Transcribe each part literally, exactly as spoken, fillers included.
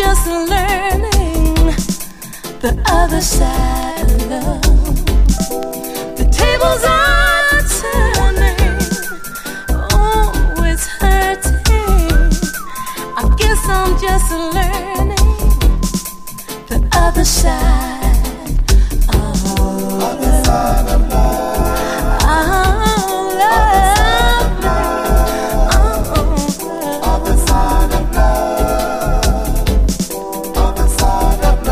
just learning the other side of love. The tables are turning, oh, it's hurting. I guess I'm just learning the other side of love. Other side of love. Oh, love. Oh, other side of love. Other side of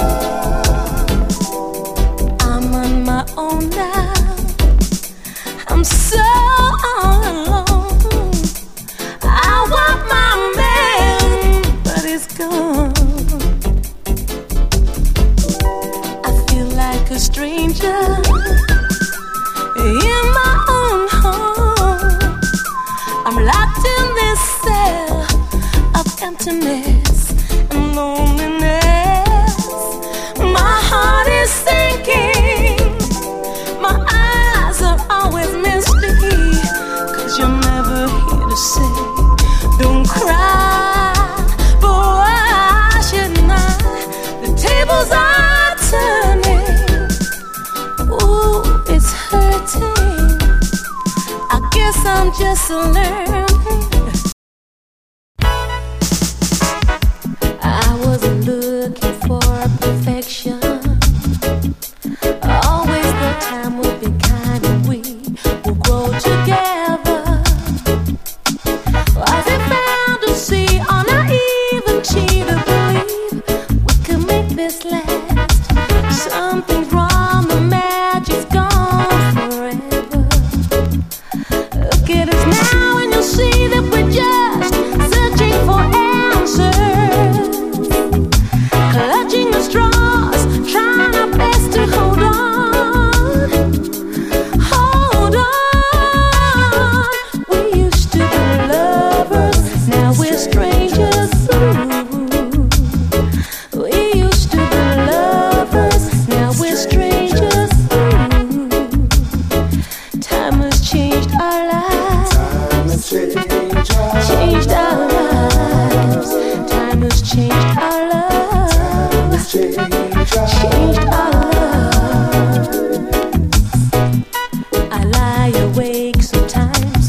love. I'm on my own now. I'm so all alone. I want my man, but he's gone. I feel like a stranger in my own home. I'm locked in this cell of emptiness and loneliness. My heart is sinking. My eyes are always misty, 'cause you're never here to say, don't cry, but why shouldn't I? The tables are turning, ooh, it's hurting. I guess I'm just learning. I wasn't looking for perfection. Always the time would be kind and we will grow together. Was it fantasy or naive and cheat to believe we could make this last? Something's wrong, the magic's gone forever. Look at us now and you'll see that we're just searching for answers, clutching the straws, trying our best to hold on. Hold on. We used to be lovers, now we're strangers. Ooh. We used to be lovers, now we're strangers. Ooh. Time has changed our lives. Changed our lives. Time has changed our love. Changed our love. I lie awake